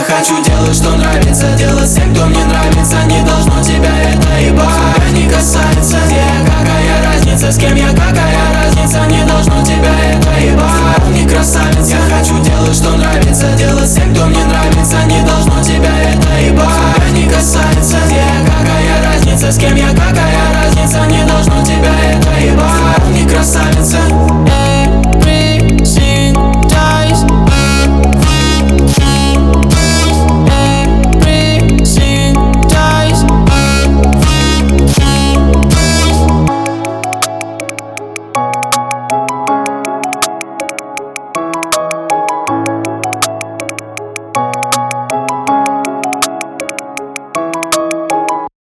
хочу делать, что нравится, делать с тем, кто мне нравится. Не должно тебя это ебать не касается. Где я, какая разница, с кем я, какая разница. Не должно тебя это ебать не красавица. Я хочу делать, что нравится, делать с тем, кто мне нравится. Не должно тебя это ебать не касается. Где я, какая разница, с кем я, какая разница. Не должно тебя это ебать.